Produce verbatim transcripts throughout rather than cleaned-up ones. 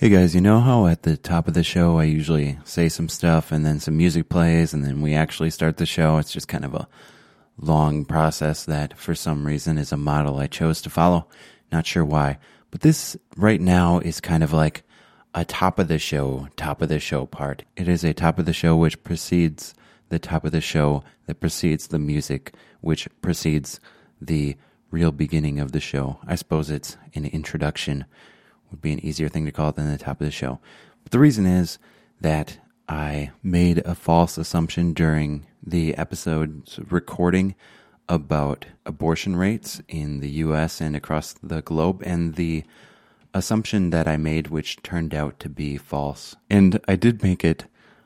Hey guys, you know how at the top of the show I usually say some stuff and then some music plays and then we actually start the show? It's just kind of a long process that for some reason is a model I chose to follow. Not sure why. But this right now is kind of like a top of the show, top of the show part. It is a top of the show which precedes the top of the show that precedes the music, which precedes the real beginning of the show. I suppose it's an introduction. Would be an easier thing to call it than the top of the show. But the reason is that I made a false assumption during the episode's recording about abortion rates in the U S and across the globe, and the assumption that I made, which turned out to be false. And I did make it,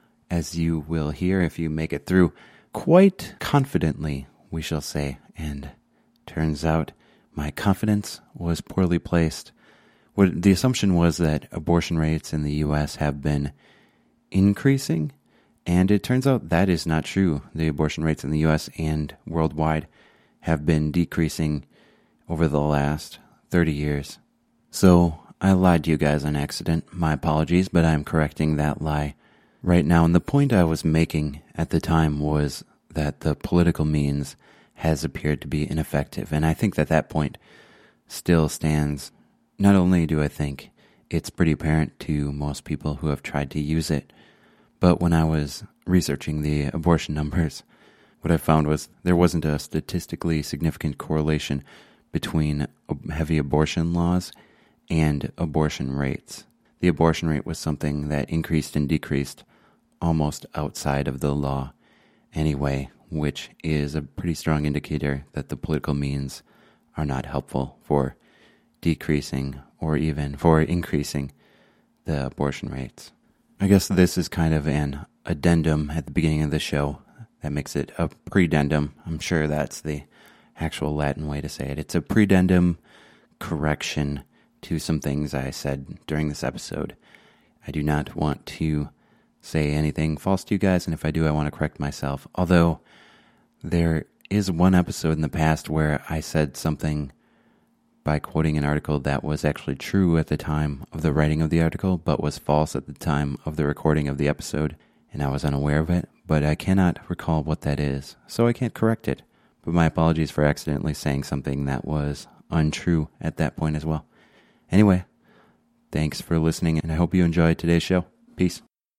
as you will hear if you make it through, quite confidently, we shall say. And turns out my confidence was poorly placed. What the assumption was that abortion rates in the U S have been increasing, and it turns out that is not true. The abortion rates in the U S and worldwide have been decreasing over the last thirty years. So I lied to you guys on accident. My apologies, but I'm correcting that lie right now. And the point I was making at the time was that the political means has appeared to be ineffective, and I think that that point still stands. Not only do I think it's pretty apparent to most people who have tried to use it, but when I was researching the abortion numbers, what I found was there wasn't a statistically significant correlation between heavy abortion laws and abortion rates. The abortion rate was something that increased and decreased almost outside of the law anyway, which is a pretty strong indicator that the political means are not helpful for decreasing or even for increasing the abortion rates. I guess this is kind of an addendum at the beginning of the show that makes it a predendum. I'm sure that's the actual Latin way to say it. It's a predendum correction to some things I said during this episode. I do not want to say anything false to you guys, and if I do, I want to correct myself. Although there is one episode in the past where I said something by quoting an article that was actually true at the time of the writing of the article, but was false at the time of the recording of the episode, and I was unaware of it, but I cannot recall what that is, so I can't correct it. But my apologies for accidentally saying something that was untrue at that point as well. Anyway, thanks for listening, and I hope you enjoyed today's show. Peace.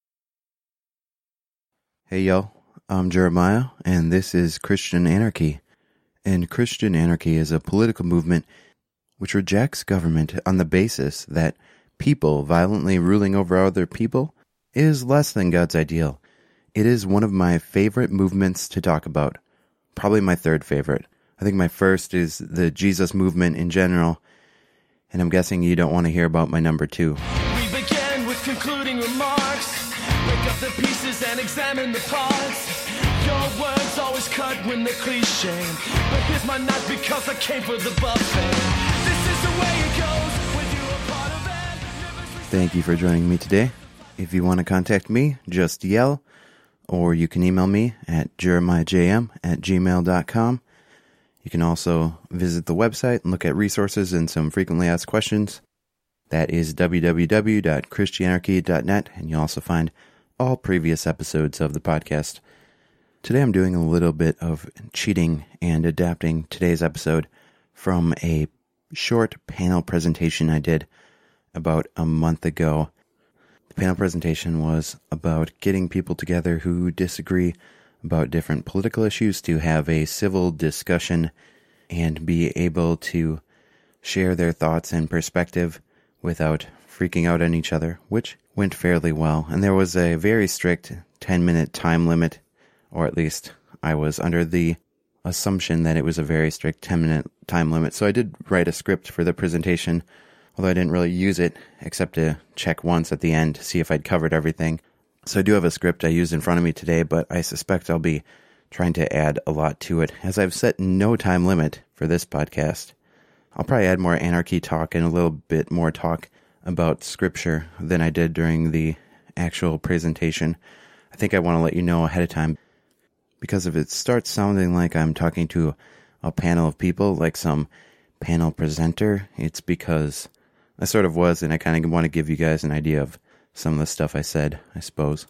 Hey y'all, I'm Jeremiah, and this is Christian Anarchy. And Christian Anarchy is a political movement which rejects government on the basis that people violently ruling over other people is less than God's ideal. It is one of my favorite movements to talk about. Probably my third favorite. I think my first is the Jesus movement in general, and I'm guessing you don't want to hear about my number two. We begin with concluding remarks. Break up the pieces and examine the parts. Your words always cut when they're cliche, but here's my knife because I came for the buffet. This is the way it goes when you're a part of it. Thank you for joining me today. If you want to contact me, just yell, or you can email me at jeremiahjm at gmail dot com. You can also visit the website and look at resources and some frequently asked questions. That is w w w dot christianarchy dot net, and you'll also find all previous episodes of the podcast. Today I'm doing a little bit of cheating and adapting today's episode from a short panel presentation I did about a month ago. The panel presentation was about getting people together who disagree about different political issues to have a civil discussion and be able to share their thoughts and perspective without freaking out on each other, which went fairly well. And there was a very strict ten-minute time limit, or at least I was under the assumption that it was a very strict ten-minute time limit. So I did write a script for the presentation, although I didn't really use it except to check once at the end to see if I'd covered everything. So I do have a script I used in front of me today, but I suspect I'll be trying to add a lot to it, as I've set no time limit for this podcast. I'll probably add more anarchy talk and a little bit more talk about scripture than I did during the actual presentation. I think I want to let you know ahead of time, because if it starts sounding like I'm talking to a panel of people, like some panel presenter, it's because I sort of was, and I kind of want to give you guys an idea of some of the stuff I said, I suppose.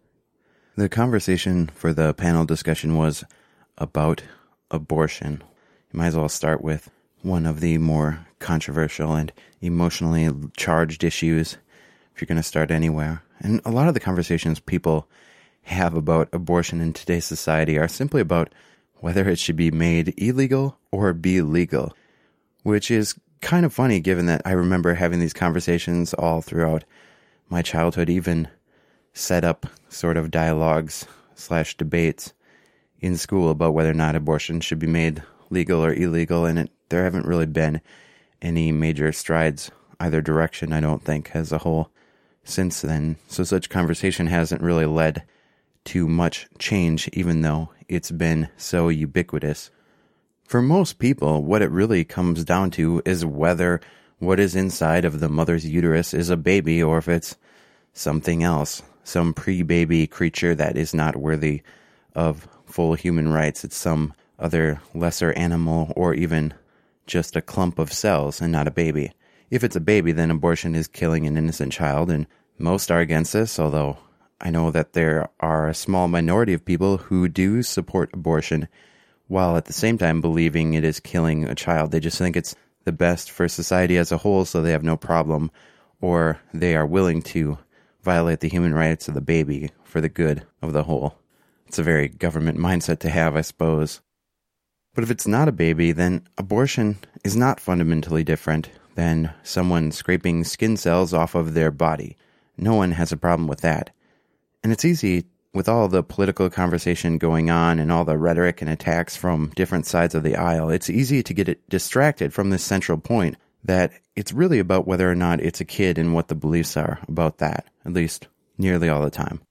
The conversation for the panel discussion was about abortion. You might as well start with one of the more controversial and emotionally charged issues if you're going to start anywhere. And a lot of the conversations people have about abortion in today's society are simply about whether it should be made illegal or be legal, which is kind of funny given that I remember having these conversations all throughout my childhood, even set up sort of dialogues slash debates in school about whether or not abortion should be made legal or illegal, and it, there haven't really been any major strides either direction, I don't think, as a whole since then. So such conversation hasn't really led to much change, even though it's been so ubiquitous. For most people, what it really comes down to is whether what is inside of the mother's uterus is a baby or if it's something else, some pre-baby creature that is not worthy of full human rights. It's some other lesser animal or even just a clump of cells and not a baby. If it's a baby, then abortion is killing an innocent child, and most are against this, although I know that there are a small minority of people who do support abortion while at the same time believing it is killing a child. They just think it's the best for society as a whole, so they have no problem, or they are willing to violate the human rights of the baby for the good of the whole. It's a very government mindset to have, I suppose. But if it's not a baby, then abortion is not fundamentally different than someone scraping skin cells off of their body. No one has a problem with that. And it's easy, with all the political conversation going on and all the rhetoric and attacks from different sides of the aisle, it's easy to get it distracted from this central point that it's really about whether or not it's a kid and what the beliefs are about that, at least nearly all the time.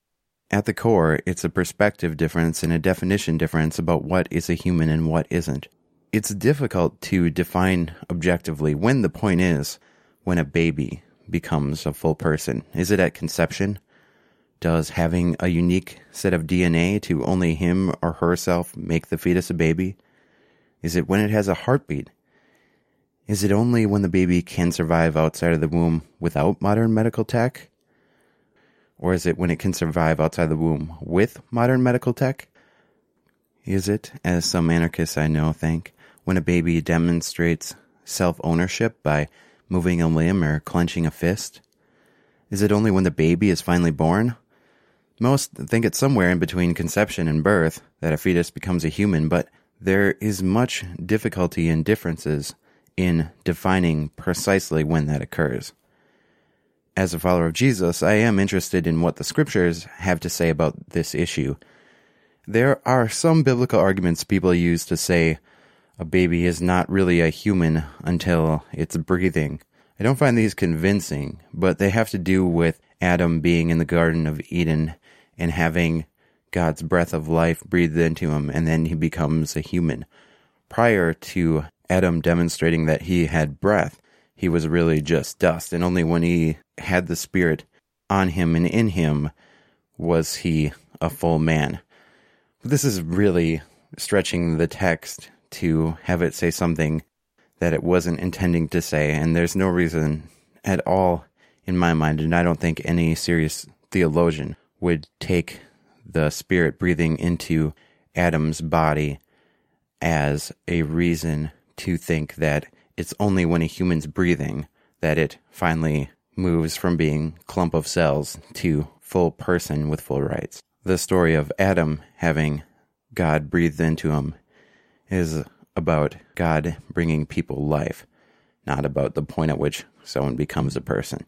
At the core, it's a perspective difference and a definition difference about what is a human and what isn't. It's difficult to define objectively when the point is when a baby becomes a full person. Is it at conception? Does having a unique set of D N A to only him or herself make the fetus a baby? Is it when it has a heartbeat? Is it only when the baby can survive outside of the womb without modern medical tech? Or is it when it can survive outside the womb with modern medical tech? Is it, as some anarchists I know think, when a baby demonstrates self-ownership by moving a limb or clenching a fist? Is it only when the baby is finally born? Most think it's somewhere in between conception and birth that a fetus becomes a human, but there is much difficulty and differences in defining precisely when that occurs. As a follower of Jesus, I am interested in what the scriptures have to say about this issue. There are some biblical arguments people use to say a baby is not really a human until it's breathing. I don't find these convincing, but they have to do with Adam being in the Garden of Eden and having God's breath of life breathed into him, and then he becomes a human. Prior to Adam demonstrating that he had breath, he was really just dust, and only when he had the Spirit on him and in him was he a full man. This is really stretching the text to have it say something that it wasn't intending to say, and there's no reason at all in my mind, and I don't think any serious theologian would take the Spirit breathing into Adam's body as a reason to think that it's only when a human's breathing that it finally moves from being clump of cells to full person with full rights. The story of Adam having God breathed into him is about God bringing people life, not about the point at which someone becomes a person.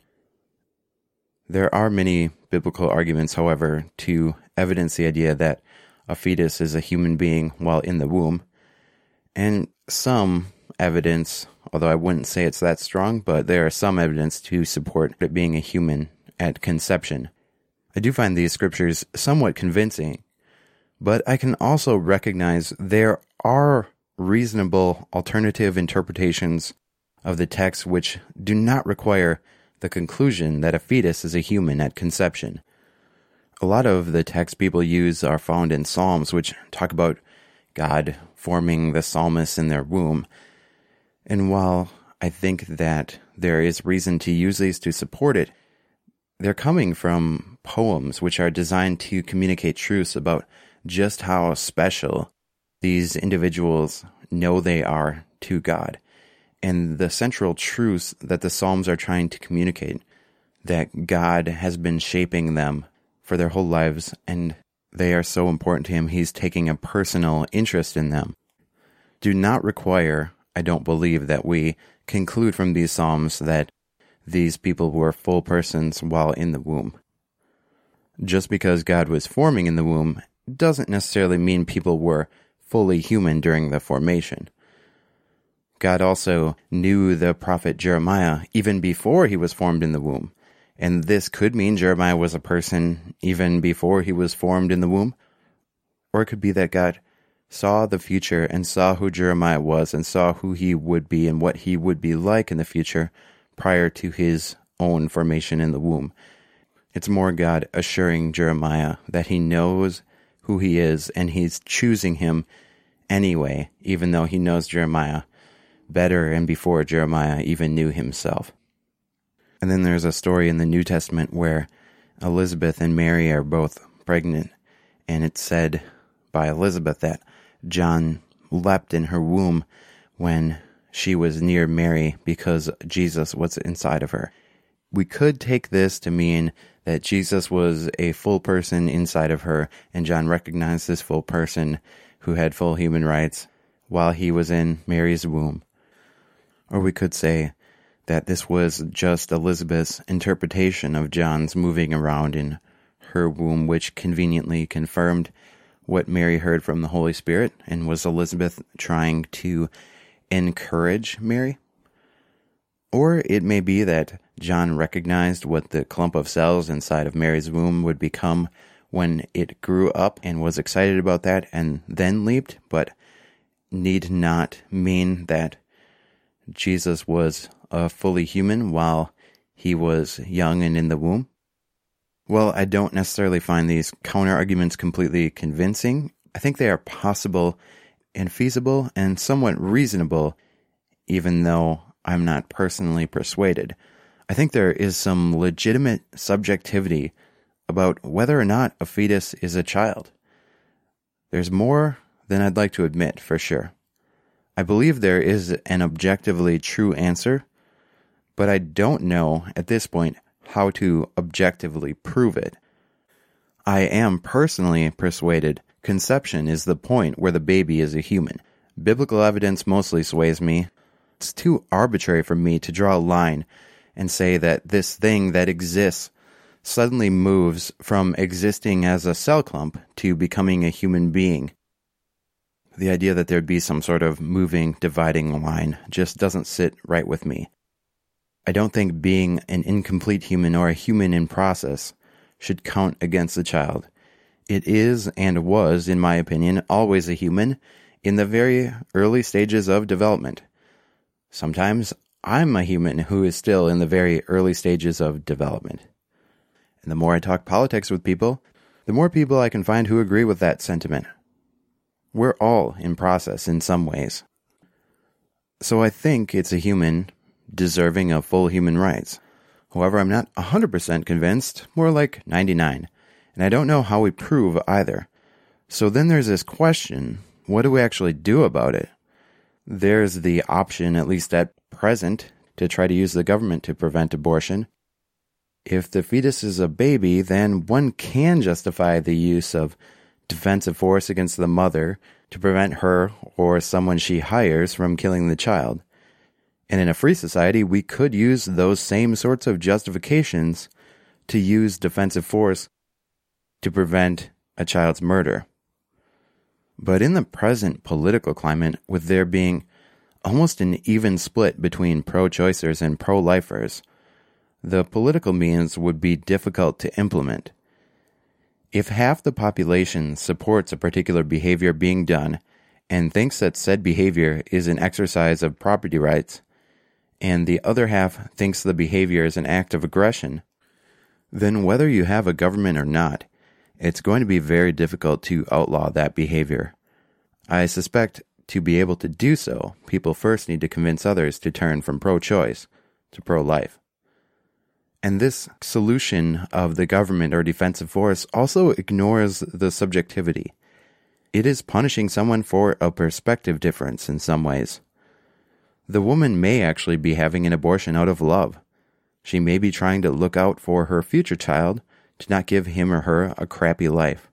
There are many biblical arguments, however, to evidence the idea that a fetus is a human being while in the womb, and some evidence, although I wouldn't say it's that strong, but there are some evidence to support it being a human at conception. I do find these scriptures somewhat convincing, but I can also recognize there are reasonable alternative interpretations of the text which do not require the conclusion that a fetus is a human at conception. A lot of the texts people use are found in Psalms, which talk about God forming the psalmists in their womb. And while I think that there is reason to use these to support it. They're coming from poems which are designed to communicate truths about just how special these individuals know they are to God. And the central truths that the Psalms are trying to communicate, that God has been shaping them for their whole lives, and they are so important to Him, He's taking a personal interest in them, do not require, I don't believe, that we conclude from these Psalms that these people were full persons while in the womb. Just because God was forming in the womb doesn't necessarily mean people were fully human during the formation. God also knew the prophet Jeremiah even before he was formed in the womb. And this could mean Jeremiah was a person even before he was formed in the womb. Or it could be that God saw the future and saw who Jeremiah was and saw who he would be and what he would be like in the future prior to his own formation in the womb. It's more God assuring Jeremiah that he knows who he is and he's choosing him anyway, even though he knows Jeremiah better and before Jeremiah even knew himself. And then there's a story in the New Testament where Elizabeth and Mary are both pregnant, and it's said by Elizabeth that John leapt in her womb when she was near Mary because Jesus was inside of her. We could take this to mean that Jesus was a full person inside of her, and John recognized this full person who had full human rights while he was in Mary's womb. Or we could say that this was just Elizabeth's interpretation of John's moving around in her womb, which conveniently confirmed what Mary heard from the Holy Spirit. And was Elizabeth trying to encourage Mary? Or it may be that John recognized what the clump of cells inside of Mary's womb would become when it grew up and was excited about that and then leaped, but need not mean that Jesus was a fully human while he was young and in the womb. Well, I don't necessarily find these counter-arguments completely convincing. I think they are possible and feasible and somewhat reasonable, even though I'm not personally persuaded. I think there is some legitimate subjectivity about whether or not a fetus is a child. There's more than I'd like to admit, for sure. I believe there is an objectively true answer, but I don't know at this point how to objectively prove it. I am personally persuaded conception is the point where the baby is a human. Biblical evidence mostly sways me. It's too arbitrary for me to draw a line and say that this thing that exists suddenly moves from existing as a cell clump to becoming a human being. The idea that there'd be some sort of moving, dividing line just doesn't sit right with me. I don't think being an incomplete human or a human in process should count against the child. It is and was, in my opinion, always a human in the very early stages of development. Sometimes I'm a human who is still in the very early stages of development. And the more I talk politics with people, the more people I can find who agree with that sentiment. We're all in process in some ways. So I think it's a human deserving of full human rights. However, I'm not one hundred percent convinced, more like ninety-nine. And I don't know how we prove either. So then there's this question, what do we actually do about it? There's the option, at least at present, to try to use the government to prevent abortion. If the fetus is a baby, then one can justify the use of defensive force against the mother to prevent her or someone she hires from killing the child. And in a free society, we could use those same sorts of justifications to use defensive force to prevent a child's murder. But in the present political climate, with there being almost an even split between pro-choicers and pro-lifers, the political means would be difficult to implement. If half the population supports a particular behavior being done and thinks that said behavior is an exercise of property rights, and the other half thinks the behavior is an act of aggression, then whether you have a government or not, it's going to be very difficult to outlaw that behavior. I suspect to be able to do so, people first need to convince others to turn from pro-choice to pro-life. And this solution of the government or defensive force also ignores the subjectivity. It is punishing someone for a perspective difference in some ways. The woman may actually be having an abortion out of love. She may be trying to look out for her future child to not give him or her a crappy life.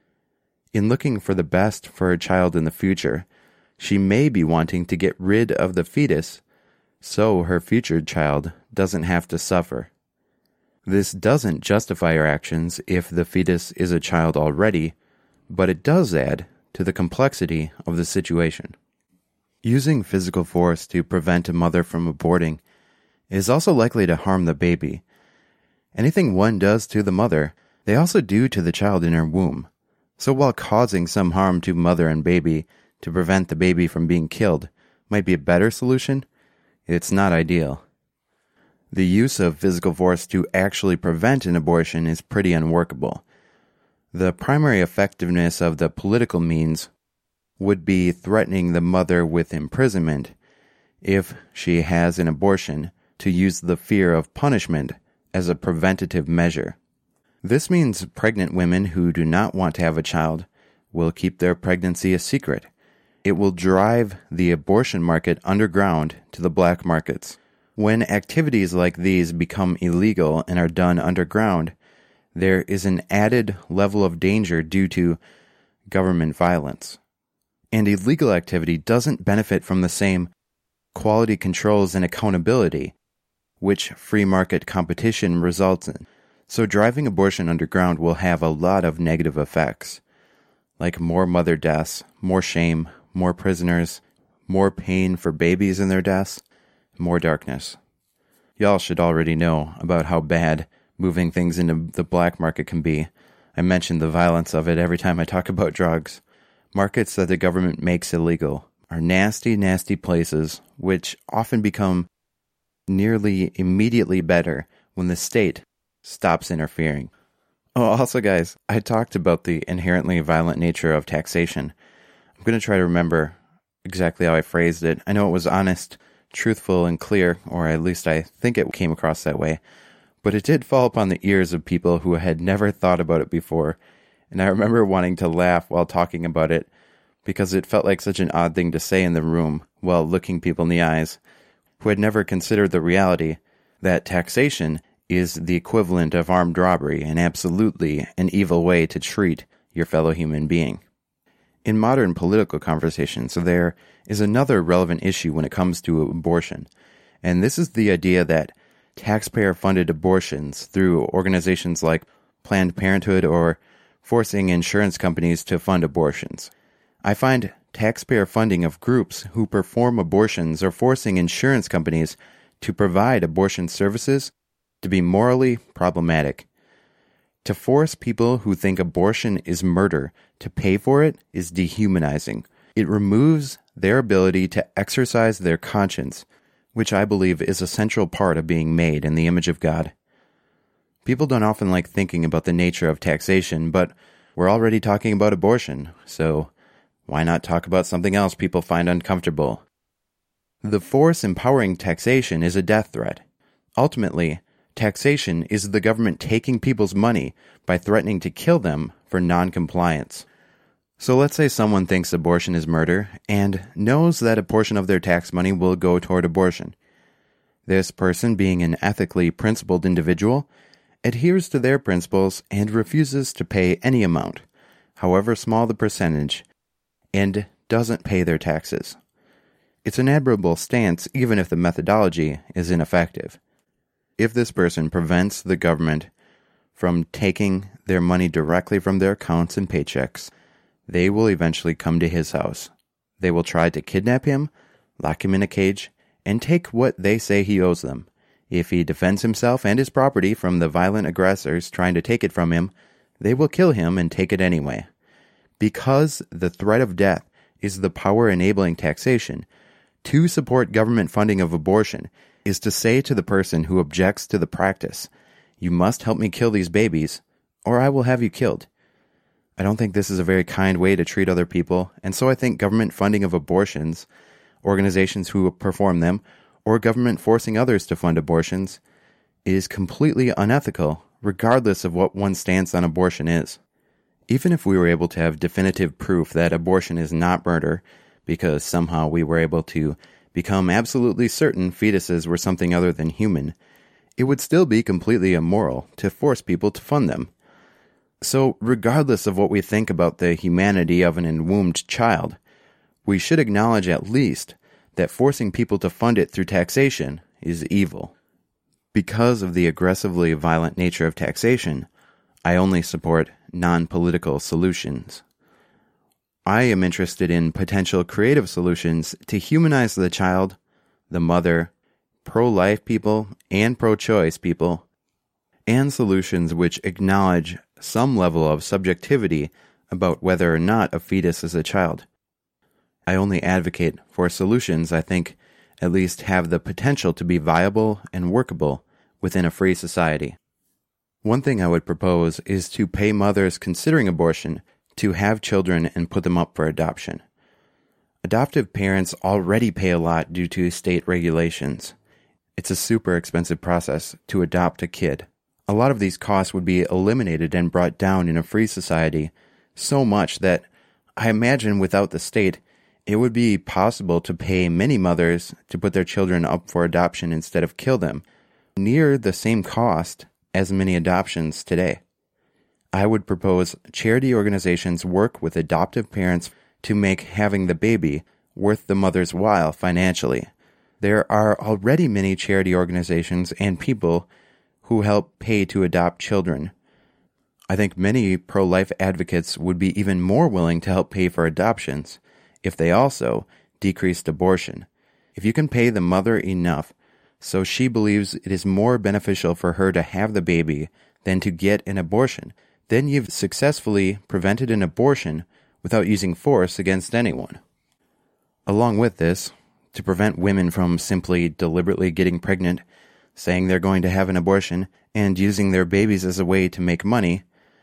In looking for the best for her child in the future, she may be wanting to get rid of the fetus so her future child doesn't have to suffer. This doesn't justify her actions if the fetus is a child already, but it does add to the complexity of the situation. Using physical force to prevent a mother from aborting is also likely to harm the baby. Anything one does to the mother, they also do to the child in her womb. So while causing some harm to mother and baby to prevent the baby from being killed might be a better solution, it's not ideal. The use of physical force to actually prevent an abortion is pretty unworkable. The primary effectiveness of the political means would be threatening the mother with imprisonment if she has an abortion, to use the fear of punishment as a preventative measure. This means pregnant women who do not want to have a child will keep their pregnancy a secret. It will drive the abortion market underground to the black markets. When activities like these become illegal and are done underground, there is an added level of danger due to government violence. And illegal activity doesn't benefit from the same quality controls and accountability which free market competition results in. So driving abortion underground will have a lot of negative effects, like more mother deaths, more shame, more prisoners, more pain for babies in their deaths, more darkness. Y'all should already know about how bad moving things into the black market can be. I mention the violence of it every time I talk about drugs. Markets that the government makes illegal are nasty, nasty places which often become nearly immediately better when the state stops interfering. Oh, also guys, I talked about the inherently violent nature of taxation. I'm going to try to remember exactly how I phrased it. I know it was honest, truthful, and clear, or at least I think it came across that way. But it did fall upon the ears of people who had never thought about it before. And I remember wanting to laugh while talking about it because it felt like such an odd thing to say in the room while looking people in the eyes who had never considered the reality that taxation is the equivalent of armed robbery and absolutely an evil way to treat your fellow human being. In modern political conversations, there is another relevant issue when it comes to abortion, and this is the idea that taxpayer-funded abortions through organizations like Planned Parenthood or forcing insurance companies to fund abortions. I find taxpayer funding of groups who perform abortions or forcing insurance companies to provide abortion services to be morally problematic. To force people who think abortion is murder to pay for it is dehumanizing. It removes their ability to exercise their conscience, which I believe is a central part of being made in the image of God. People don't often like thinking about the nature of taxation, but we're already talking about abortion, so why not talk about something else people find uncomfortable? The force empowering taxation is a death threat. Ultimately, taxation is the government taking people's money by threatening to kill them for non-compliance. So let's say someone thinks abortion is murder and knows that a portion of their tax money will go toward abortion. This person, being an ethically principled individual, adheres to their principles and refuses to pay any amount, however small the percentage, and doesn't pay their taxes. It's an admirable stance even if the methodology is ineffective. If this person prevents the government from taking their money directly from their accounts and paychecks, they will eventually come to his house. They will try to kidnap him, lock him in a cage, and take what they say he owes them. If he defends himself and his property from the violent aggressors trying to take it from him, they will kill him and take it anyway. Because the threat of death is the power enabling taxation, to support government funding of abortion is to say to the person who objects to the practice, "You must help me kill these babies, or I will have you killed." I don't think this is a very kind way to treat other people, and so I think government funding of abortions, organizations who perform them, or government forcing others to fund abortions is completely unethical, regardless of what one's stance on abortion is. Even if we were able to have definitive proof that abortion is not murder, because somehow we were able to become absolutely certain fetuses were something other than human, it would still be completely immoral to force people to fund them. So, regardless of what we think about the humanity of an enwombed child, we should acknowledge at least that forcing people to fund it through taxation is evil. Because of the aggressively violent nature of taxation, I only support non-political solutions. I am interested in potential creative solutions to humanize the child, the mother, pro-life people, and pro-choice people, and solutions which acknowledge some level of subjectivity about whether or not a fetus is a child. I only advocate for solutions I think at least have the potential to be viable and workable within a free society. One thing I would propose is to pay mothers considering abortion to have children and put them up for adoption. Adoptive parents already pay a lot due to state regulations. It's a super expensive process to adopt a kid. A lot of these costs would be eliminated and brought down in a free society so much that I imagine without the state, it would be possible to pay many mothers to put their children up for adoption instead of kill them, near the same cost as many adoptions today. I would propose charity organizations work with adoptive parents to make having the baby worth the mother's while financially. There are already many charity organizations and people who help pay to adopt children. I think many pro-life advocates would be even more willing to help pay for adoptions if they also decreased abortion. If you can pay the mother enough so she believes it is more beneficial for her to have the baby than to get an abortion, then you've successfully prevented an abortion without using force against anyone. Along with this, to prevent women from simply deliberately getting pregnant, saying they're going to have an abortion, and using their babies as a way to make money,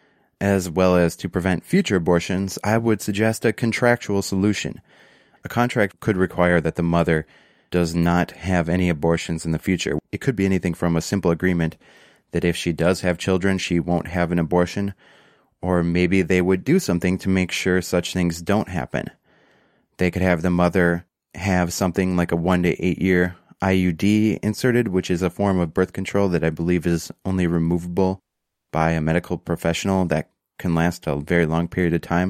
as well as to prevent future abortions, I would suggest a contractual solution. A contract could require that the mother does not have any abortions in the future. It could be anything from a simple agreement that if she does have children, she won't have an abortion, or maybe they would do something to make sure such things don't happen. They could have the mother have something like a one to eight year I U D inserted, which is a form of birth control that I believe is only removable by a medical professional that can last a very long period of time.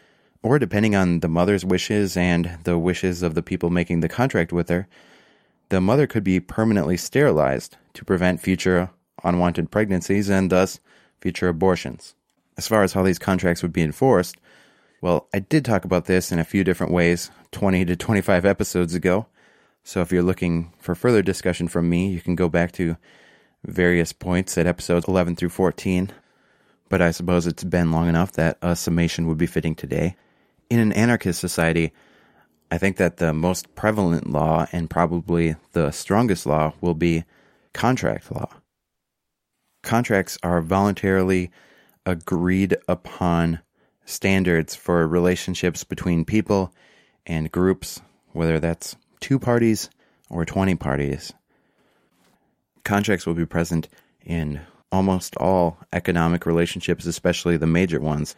Or depending on the mother's wishes and the wishes of the people making the contract with her, the mother could be permanently sterilized to prevent future unwanted pregnancies and thus future abortions. As far as how these contracts would be enforced, well, I did talk about this in a few different ways twenty to twenty-five episodes ago. So if you're looking for further discussion from me, you can go back to various points at episodes eleven through fourteen. But I suppose it's been long enough that a summation would be fitting today. In an anarchist society, I think that the most prevalent law and probably the strongest law will be contract law. Contracts are voluntarily agreed upon standards for relationships between people and groups, whether that's two parties or twenty parties. Contracts will be present in almost all economic relationships, especially the major ones.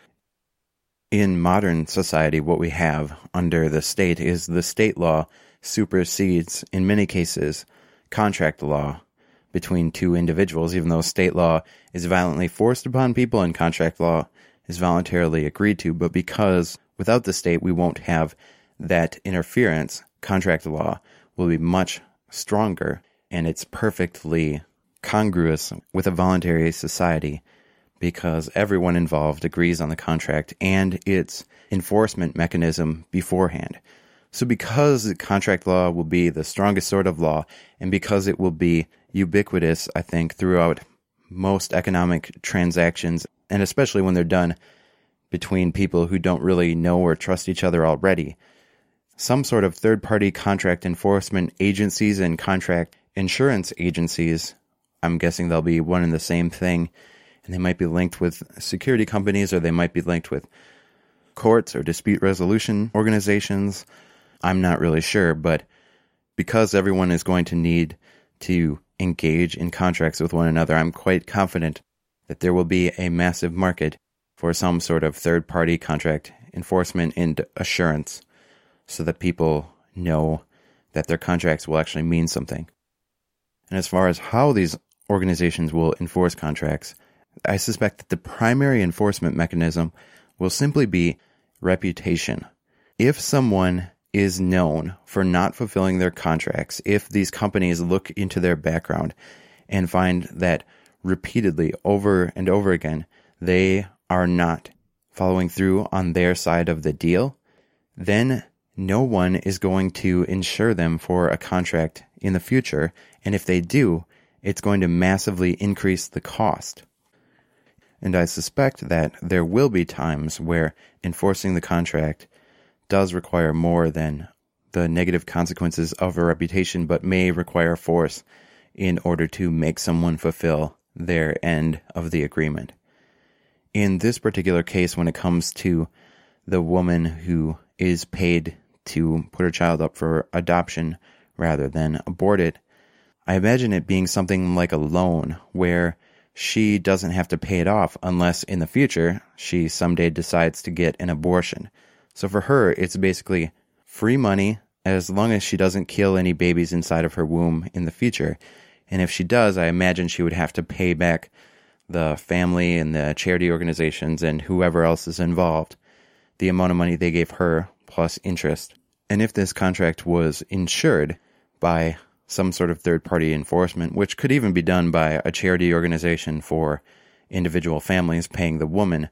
In modern society, what we have under the state is the state law supersedes, in many cases, contract law between two individuals, even though state law is violently forced upon people and contract law is voluntarily agreed to. But because without the state we won't have that interference, contract law will be much stronger, and it's perfectly congruous with a voluntary society because everyone involved agrees on the contract and its enforcement mechanism beforehand. So because contract law will be the strongest sort of law, and because it will be ubiquitous, I think, throughout most economic transactions, and especially when they're done between people who don't really know or trust each other already, some sort of third-party contract enforcement agencies and contract insurance agencies, I'm guessing they'll be one and the same thing, and they might be linked with security companies, or they might be linked with courts or dispute resolution organizations. I'm not really sure, but because everyone is going to need to engage in contracts with one another, I'm quite confident that there will be a massive market for some sort of third-party contract enforcement and assurance so that people know that their contracts will actually mean something. And as far as how these organizations will enforce contracts, I suspect that the primary enforcement mechanism will simply be reputation. If someone is known for not fulfilling their contracts, if these companies look into their background and find that repeatedly, over and over again, they are not following through on their side of the deal, then no one is going to insure them for a contract in the future. And if they do, it's going to massively increase the cost. And I suspect that there will be times where enforcing the contract does require more than the negative consequences of a reputation, but may require force in order to make someone fulfill their end of the agreement. In this particular case, when it comes to the woman who is paid to put her child up for adoption rather than abort it, I imagine it being something like a loan where she doesn't have to pay it off unless in the future she someday decides to get an abortion. So for her, it's basically free money as long as she doesn't kill any babies inside of her womb in the future. And if she does, I imagine she would have to pay back the family and the charity organizations and whoever else is involved the amount of money they gave her plus interest. And if this contract was insured by some sort of third-party enforcement, which could even be done by a charity organization for individual families paying the woman,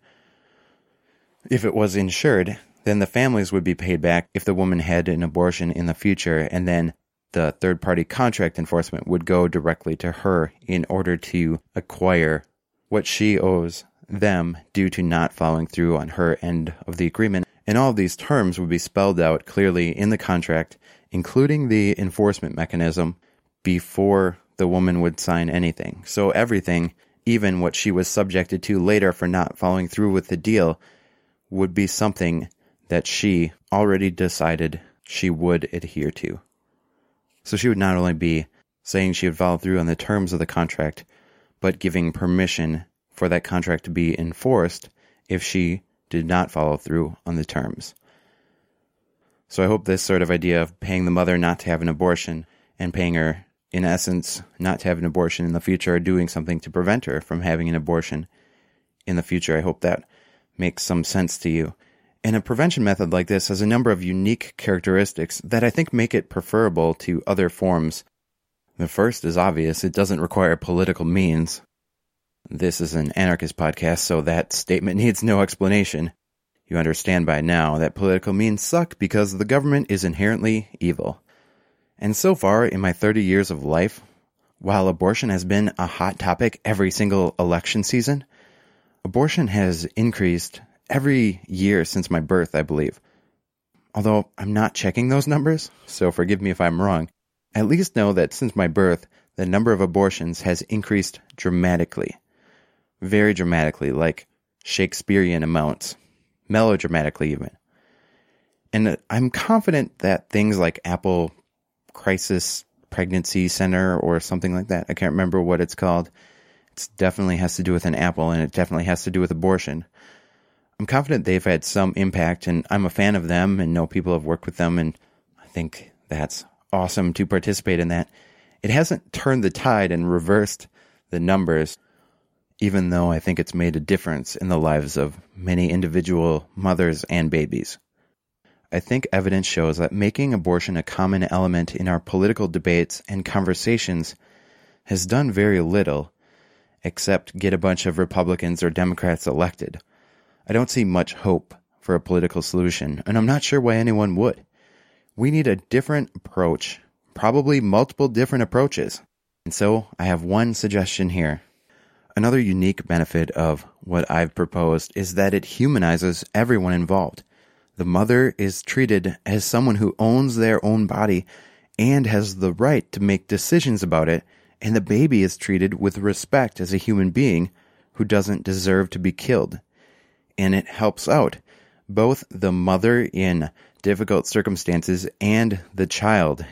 if it was insured, then the families would be paid back if the woman had an abortion in the future, and then the third-party contract enforcement would go directly to her in order to acquire what she owes them due to not following through on her end of the agreement. And all of these terms would be spelled out clearly in the contract, including the enforcement mechanism, before the woman would sign anything. So everything, even what she was subjected to later for not following through with the deal, would be something that she already decided she would adhere to. So she would not only be saying she would follow through on the terms of the contract, but giving permission for that contract to be enforced if she did not follow through on the terms. So I hope this sort of idea of paying the mother not to have an abortion and paying her, in essence, not to have an abortion in the future, or doing something to prevent her from having an abortion in the future, I hope that makes some sense to you. And a prevention method like this has a number of unique characteristics that I think make it preferable to other forms. The first is obvious. It doesn't require political means. This is an anarchist podcast, so that statement needs no explanation. You understand by now that political means suck because the government is inherently evil. And so far, in my thirty years of life, while abortion has been a hot topic every single election season, abortion has increased every year since my birth, I believe. Although I'm not checking those numbers, so forgive me if I'm wrong. At least know that since my birth, the number of abortions has increased dramatically. Very dramatically, like Shakespearean amounts. Melodramatically even. And I'm confident that things like Apple Crisis Pregnancy Center or something like that, I can't remember what it's called. It definitely has to do with an apple, and it definitely has to do with abortion. I'm confident they've had some impact, and I'm a fan of them and know people have worked with them, and I think that's awesome to participate in that. It hasn't turned the tide and reversed the numbers, even though I think it's made a difference in the lives of many individual mothers and babies. I think evidence shows that making abortion a common element in our political debates and conversations has done very little, except get a bunch of Republicans or Democrats elected. I don't see much hope for a political solution, and I'm not sure why anyone would. We need a different approach, probably multiple different approaches. And so I have one suggestion here. Another unique benefit of what I've proposed is that it humanizes everyone involved. The mother is treated as someone who owns their own body and has the right to make decisions about it, and the baby is treated with respect as a human being who doesn't deserve to be killed. And it helps out both the mother in difficult circumstances and the child.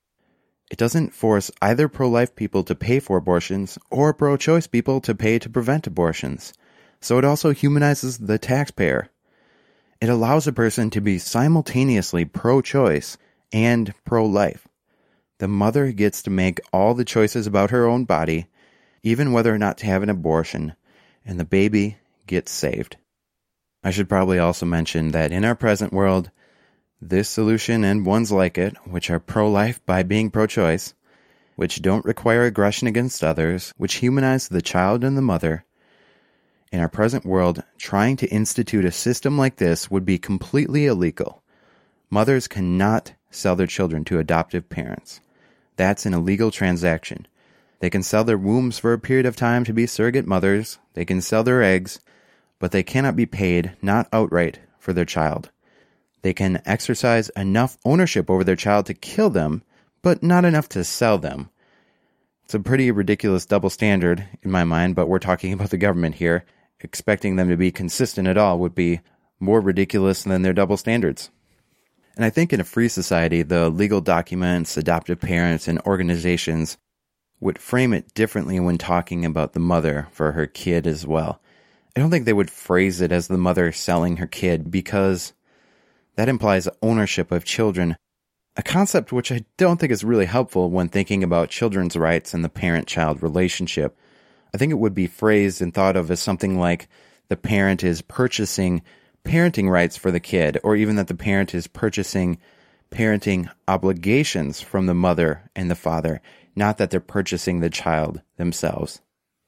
It doesn't force either pro-life people to pay for abortions or pro-choice people to pay to prevent abortions. So it also humanizes the taxpayer. It allows a person to be simultaneously pro-choice and pro-life. The mother gets to make all the choices about her own body, even whether or not to have an abortion, and the baby gets saved. I should probably also mention that in our present world, this solution and ones like it, which are pro-life by being pro-choice, which don't require aggression against others, which humanize the child and the mother, in our present world, trying to institute a system like this would be completely illegal. Mothers cannot sell their children to adoptive parents. That's an illegal transaction. They can sell their wombs for a period of time to be surrogate mothers. They can sell their eggs, but they cannot be paid, not outright, for their child. They can exercise enough ownership over their child to kill them, but not enough to sell them. It's a pretty ridiculous double standard in my mind, but we're talking about the government here. Expecting them to be consistent at all would be more ridiculous than their double standards. And I think in a free society, the legal documents, adoptive parents, and organizations would frame it differently when talking about the mother for her kid as well. I don't think they would phrase it as the mother selling her kid because that implies ownership of children, a concept which I don't think is really helpful when thinking about children's rights and the parent-child relationship. I think it would be phrased and thought of as something like the parent is purchasing parenting rights for the kid, or even that the parent is purchasing parenting obligations from the mother and the father, not that they're purchasing the child themselves.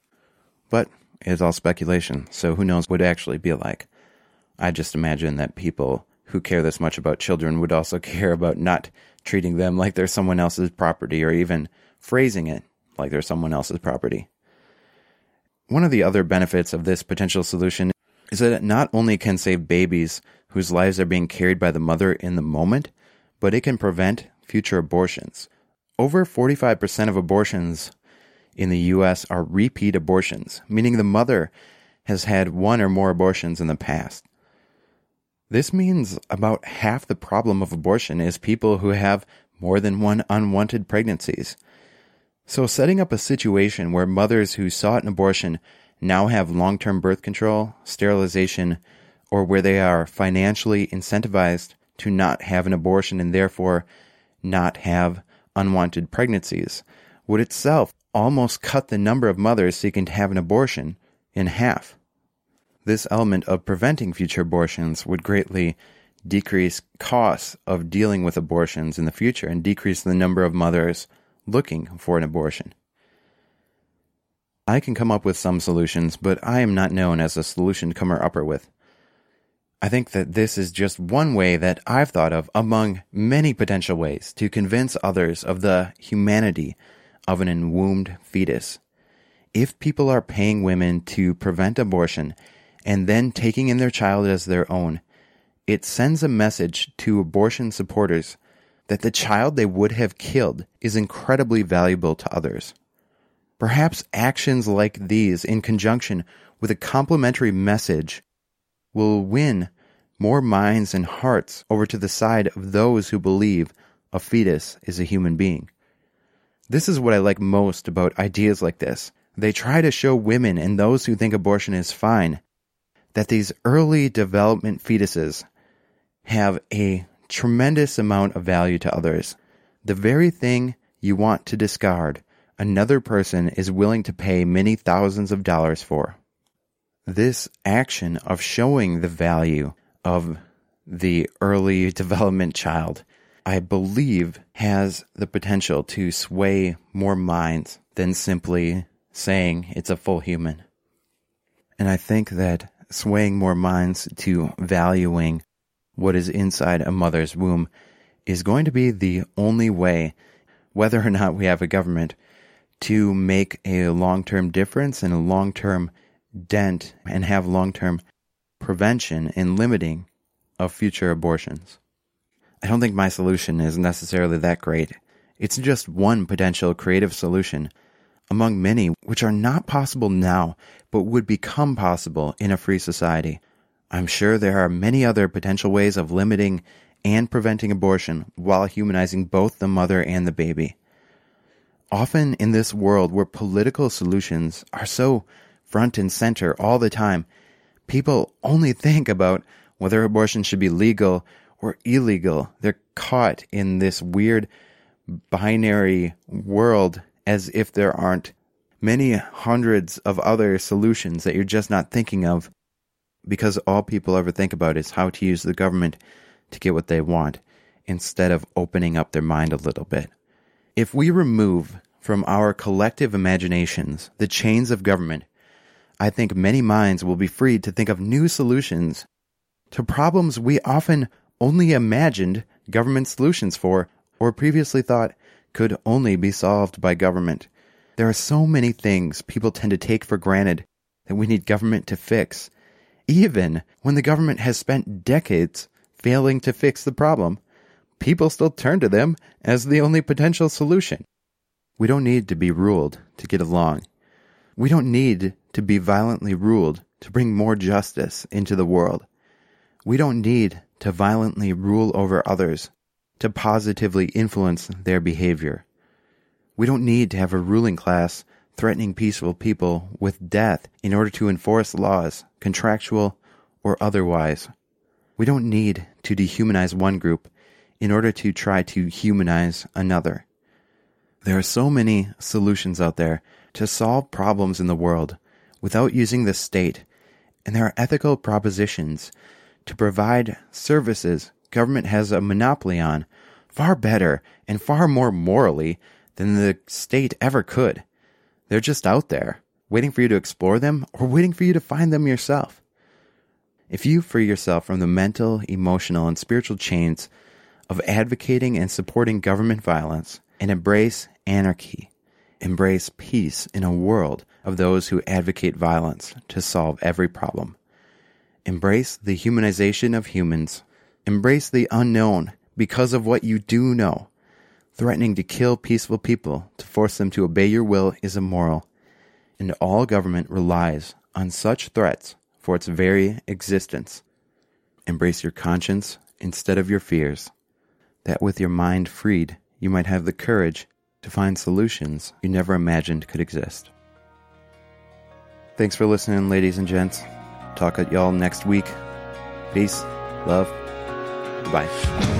But it's all speculation, so who knows what it would actually be like. I just imagine that people who care this much about children would also care about not treating them like they're someone else's property, or even phrasing it like they're someone else's property. One of the other benefits of this potential solution is that it not only can save babies whose lives are being carried by the mother in the moment, but it can prevent future abortions. Over forty-five percent of abortions in the U S are repeat abortions, meaning the mother has had one or more abortions in the past. This means about half the problem of abortion is people who have more than one unwanted pregnancies. So setting up a situation where mothers who sought an abortion now have long-term birth control, sterilization, or where they are financially incentivized to not have an abortion and therefore not have unwanted pregnancies would itself almost cut the number of mothers seeking to have an abortion in half. This element of preventing future abortions would greatly decrease costs of dealing with abortions in the future and decrease the number of mothers looking for an abortion. I can come up with some solutions, but I am not known as a solution comer upper with. I think that this is just one way that I've thought of among many potential ways to convince others of the humanity of an enwombed fetus. If people are paying women to prevent abortion and then taking in their child as their own, it sends a message to abortion supporters that the child they would have killed is incredibly valuable to others. Perhaps actions like these, in conjunction with a complementary message, will win more minds and hearts over to the side of those who believe a fetus is a human being. This is what I like most about ideas like this. They try to show women and those who think abortion is fine that these early development fetuses have a tremendous amount of value to others. The very thing you want to discard, another person is willing to pay many thousands of dollars for. This action of showing the value of the early development child, I believe, has the potential to sway more minds than simply saying it's a full human. And I think that swaying more minds to valuing what is inside a mother's womb is going to be the only way, whether or not we have a government, to make a long-term difference and a long-term dent and have long-term prevention and limiting of future abortions. I don't think my solution is necessarily that great. It's just one potential creative solution among many which are not possible now, but would become possible in a free society. I'm sure there are many other potential ways of limiting and preventing abortion while humanizing both the mother and the baby. Often in this world where political solutions are so front and center all the time, people only think about whether abortion should be legal or illegal. They're caught in this weird binary world as if there aren't many hundreds of other solutions that you're just not thinking of, because all people ever think about is how to use the government to get what they want, instead of opening up their mind a little bit. If we remove from our collective imaginations the chains of government, I think many minds will be freed to think of new solutions to problems we often only imagined government solutions for, or previously thought could only be solved by government. There are so many things people tend to take for granted that we need government to fix, even when the government has spent decades failing to fix the problem. People still turn to them as the only potential solution. We don't need to be ruled to get along. We don't need to be violently ruled to bring more justice into the world. We don't need to violently rule over others to positively influence their behavior. We don't need to have a ruling class threatening peaceful people with death in order to enforce laws, contractual or otherwise. We don't need to dehumanize one group in order to try to humanize another. There are so many solutions out there to solve problems in the world without using the state, and there are ethical propositions to provide services government has a monopoly on far better and far more morally than the state ever could. They're just out there, waiting for you to explore them or waiting for you to find them yourself. If you free yourself from the mental, emotional, and spiritual chains of advocating and supporting government violence and embrace anarchy, embrace peace in a world of those who advocate violence to solve every problem, embrace the humanization of humans, embrace the unknown because of what you do know. Threatening to kill peaceful people to force them to obey your will is immoral, and all government relies on such threats for its very existence. Embrace your conscience instead of your fears, that with your mind freed, you might have the courage to find solutions you never imagined could exist. Thanks for listening, ladies and gents. Talk at y'all next week. Peace, love, bye.